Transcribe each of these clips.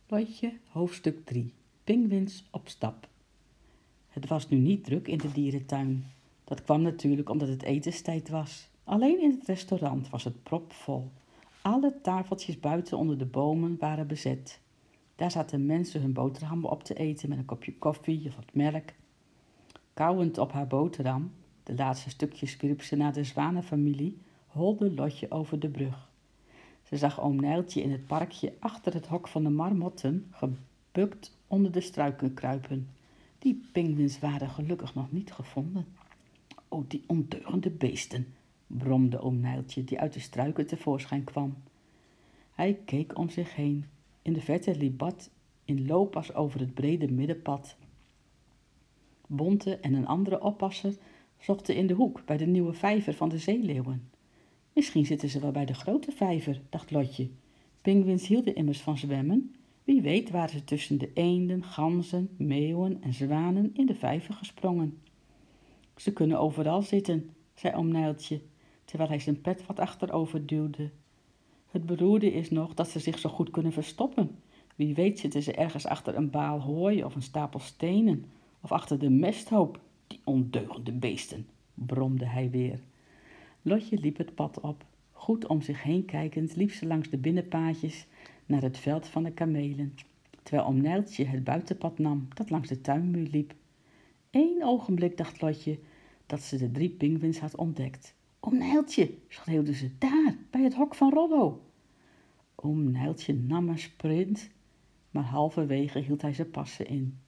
Lotje, hoofdstuk 3. Pinguïns op stap. Het was nu niet druk in de dierentuin. Dat kwam natuurlijk omdat het etenstijd was. Alleen in het restaurant was het propvol. Alle tafeltjes buiten onder de bomen waren bezet. Daar zaten mensen hun boterhammen op te eten met een kopje koffie of wat melk. Kauwend op haar boterham, de laatste stukjes wierp ze naar de zwanenfamilie, holde Lotje over de brug. Ze zag oom Nijltje in het parkje achter het hok van de marmotten gebukt onder de struiken kruipen. Die pinguïns waren gelukkig nog niet gevonden. O, die ondeugende beesten, bromde oom Nijltje, die uit de struiken tevoorschijn kwam. Hij keek om zich heen. In de verte liep Bart in looppas over het brede middenpad. Bonte en een andere oppasser zochten in de hoek bij de nieuwe vijver van de zeeleeuwen. Misschien zitten ze wel bij de grote vijver, dacht Lotje. Pinguïns hielden immers van zwemmen. Wie weet waren ze tussen de eenden, ganzen, meeuwen en zwanen in de vijver gesprongen. Ze kunnen overal zitten, zei oom Nijltje, terwijl hij zijn pet wat achterover duwde. Het beroerde is nog dat ze zich zo goed kunnen verstoppen. Wie weet zitten ze ergens achter een baal hooi of een stapel stenen, of achter de mesthoop. Die ondeugende beesten, bromde hij weer. Lotje liep het pad op. Goed om zich heen kijkend liep ze langs de binnenpaadjes naar het veld van de kamelen, terwijl oom Nijltje het buitenpad nam dat langs de tuinmuur liep. Eén ogenblik dacht Lotje dat ze de 3 pinguïns had ontdekt. Oom Nijltje, schreeuwde ze, daar, bij het hok van Rollo. Oom Nijltje nam een sprint, maar halverwege hield hij zijn passen in.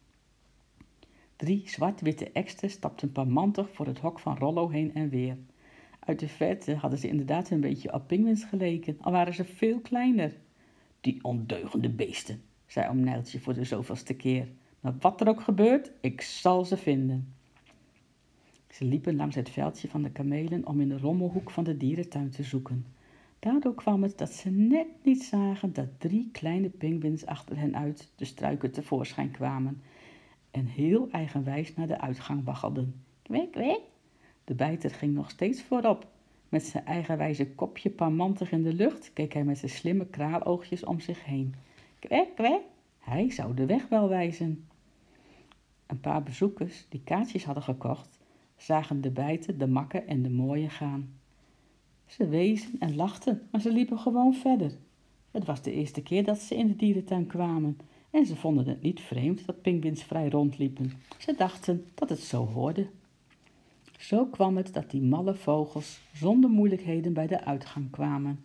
3 zwart-witte eksten stapten parmantig voor het hok van Rollo heen en weer. Uit de verte hadden ze inderdaad een beetje op pinguïns geleken, al waren ze veel kleiner. Die ondeugende beesten, zei oom Nijltje voor de zoveelste keer. Maar wat er ook gebeurt, ik zal ze vinden. Ze liepen langs het veldje van de kamelen om in de rommelhoek van de dierentuin te zoeken. Daardoor kwam het dat ze net niet zagen dat 3 kleine pinguïns achter hen uit de struiken tevoorschijn kwamen en heel eigenwijs naar de uitgang waggelden. Kwek, kwek. De bijter ging nog steeds voorop. Met zijn eigenwijze kopje parmantig in de lucht keek hij met zijn slimme kraaloogjes om zich heen. Kwek, kwek. Hij zou de weg wel wijzen. Een paar bezoekers die kaartjes hadden gekocht, zagen de bijter, de makke en de mooie gaan. Ze wezen en lachten, maar ze liepen gewoon verder. Het was de eerste keer dat ze in de dierentuin kwamen en ze vonden het niet vreemd dat pinguïns vrij rondliepen. Ze dachten dat het zo hoorde. Zo kwam het dat die malle vogels zonder moeilijkheden bij de uitgang kwamen.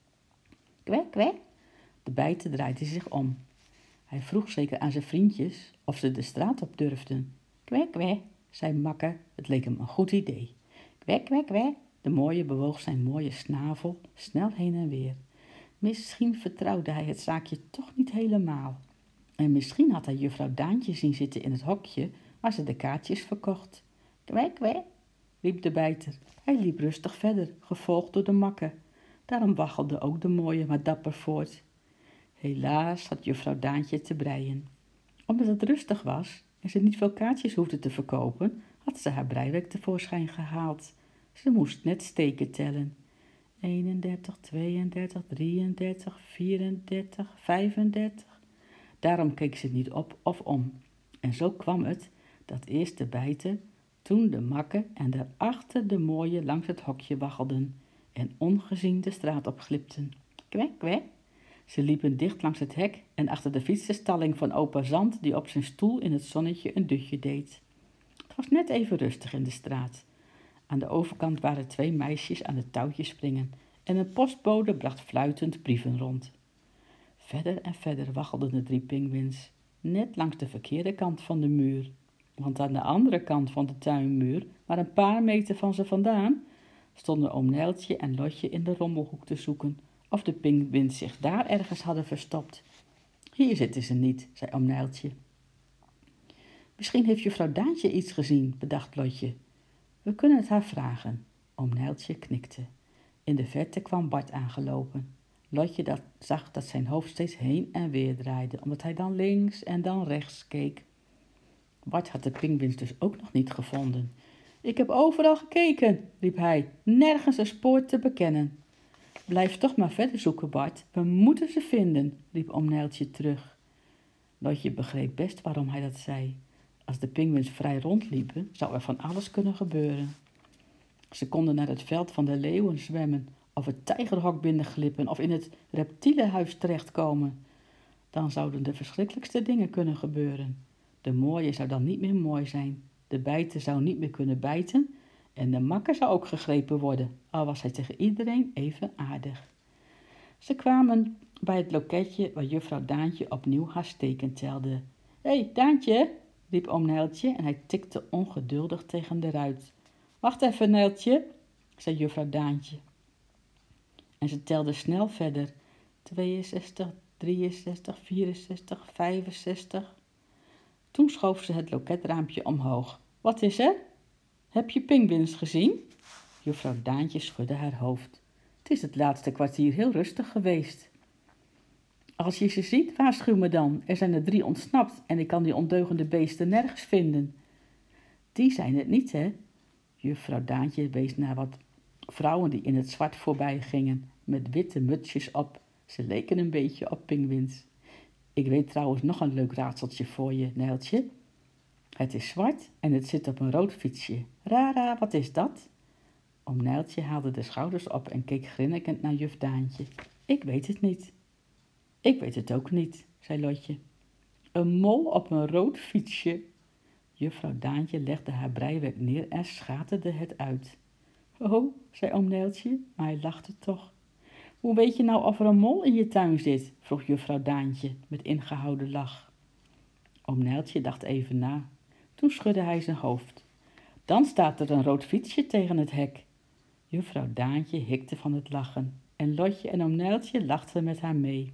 Kwek, kwek. De bijter draaide zich om. Hij vroeg zeker aan zijn vriendjes of ze de straat op durfden. Kwek, kwek, zei Makke, het leek hem een goed idee. Kwek, kwek, kwek. De mooie bewoog zijn mooie snavel snel heen en weer. Misschien vertrouwde hij het zaakje toch niet helemaal. En misschien had hij juffrouw Daantje zien zitten in het hokje waar ze de kaartjes verkocht. Kwek, kwek, riep de bijter. Hij liep rustig verder, gevolgd door de Makke. Daarom waggelde ook de mooie maar dapper voort. Helaas had juffrouw Daantje te breien. Omdat het rustig was en ze niet veel kaartjes hoefde te verkopen, had ze haar breiwerk tevoorschijn gehaald. Ze moest net steken tellen. 31, 32, 33, 34, 35. Daarom keek ze niet op of om. En zo kwam het dat eerst de bijter, toen de Makke en daarachter de mooie langs het hokje waggelden en ongezien de straat opglipten. Kwek, kwek. Ze liepen dicht langs het hek en achter de fietsenstalling van opa Zand, die op zijn stoel in het zonnetje een dutje deed. Het was net even rustig in de straat. Aan de overkant waren 2 meisjes aan het touwtje springen en een postbode bracht fluitend brieven rond. Verder en verder waggelden de 3 pinguïns, net langs de verkeerde kant van de muur. Want aan de andere kant van de tuinmuur, maar een paar meter van ze vandaan, stonden oom Nijltje en Lotje in de rommelhoek te zoeken of de pinguïns zich daar ergens hadden verstopt. Hier zitten ze niet, zei oom Nijltje. Misschien heeft juffrouw Daantje iets gezien, bedacht Lotje. We kunnen het haar vragen. Oom Nijltje knikte. In de verte kwam Bart aangelopen. Lotje zag dat zijn hoofd steeds heen en weer draaide, omdat hij dan links en dan rechts keek. Bart had de pinguïns dus ook nog niet gevonden. Ik heb overal gekeken, riep hij, nergens een spoor te bekennen. Blijf toch maar verder zoeken, Bart. We moeten ze vinden, riep oom Nijltje terug. Lotje begreep best waarom hij dat zei. Als de pinguïns vrij rondliepen, zou er van alles kunnen gebeuren. Ze konden naar het veld van de leeuwen zwemmen, of het tijgerhok binnenglippen, of in het reptielenhuis terechtkomen. Dan zouden de verschrikkelijkste dingen kunnen gebeuren. De mooie zou dan niet meer mooi zijn, de bijter zou niet meer kunnen bijten en de makker zou ook gegrepen worden, al was hij tegen iedereen even aardig. Ze kwamen bij het loketje waar juffrouw Daantje opnieuw haar steken telde. Hé, Daantje, riep oom Nijltje en hij tikte ongeduldig tegen de ruit. Wacht even, Nijltje, zei juffrouw Daantje. En ze telde snel verder. 62, 63, 64, 65. Toen schoof ze het loketraampje omhoog. Wat is er? Heb je pinguïns gezien? Juffrouw Daantje schudde haar hoofd. Het is het laatste kwartier heel rustig geweest. Als je ze ziet, waarschuw me dan. Er zijn er 3 ontsnapt en ik kan die ondeugende beesten nergens vinden. Die zijn het niet, hè? Juffrouw Daantje wees naar wat vrouwen die in het zwart voorbij gingen, met witte mutsjes op. Ze leken een beetje op pinguïns. Ik weet trouwens nog een leuk raadseltje voor je, Nijltje. Het is zwart en het zit op een rood fietsje. Rara, wat is dat? Oom Nijltje haalde de schouders op en keek grinnikend naar juf Daantje. Ik weet het niet. Ik weet het ook niet, zei Lotje. Een mol op een rood fietsje. Juffrouw Daantje legde haar breiwerk neer en schaterde het uit. Oh, zei oom Nijltje, maar hij lachte toch. Hoe weet je nou of er een mol in je tuin zit? Vroeg juffrouw Daantje met ingehouden lach. Oom Nijltje dacht even na. Toen schudde hij zijn hoofd. Dan staat er een rood fietsje tegen het hek. Juffrouw Daantje hikte van het lachen en Lotje en oom Nijltje lachten met haar mee.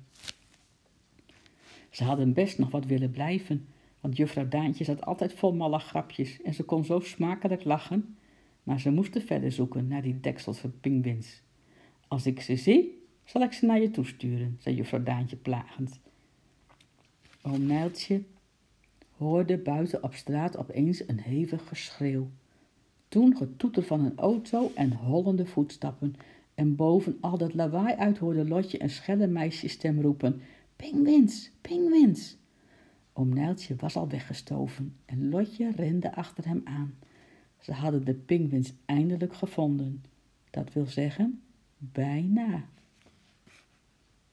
Ze hadden best nog wat willen blijven, want juffrouw Daantje zat altijd vol malle grapjes en ze kon zo smakelijk lachen, maar ze moesten verder zoeken naar die dekselse pinguïns. Als ik ze zie, zal ik ze naar je toesturen, zei juffrouw Daantje plagend. Oom Nijltje hoorde buiten op straat opeens een hevig geschreeuw. Toen getoeter van een auto en hollende voetstappen en boven al dat lawaai uit hoorde Lotje een schelle meisjesstem roepen. Pinguïns, pinguïns! Oom Nijltje was al weggestoven en Lotje rende achter hem aan. Ze hadden de pinguïns eindelijk gevonden. Dat wil zeggen, bijna.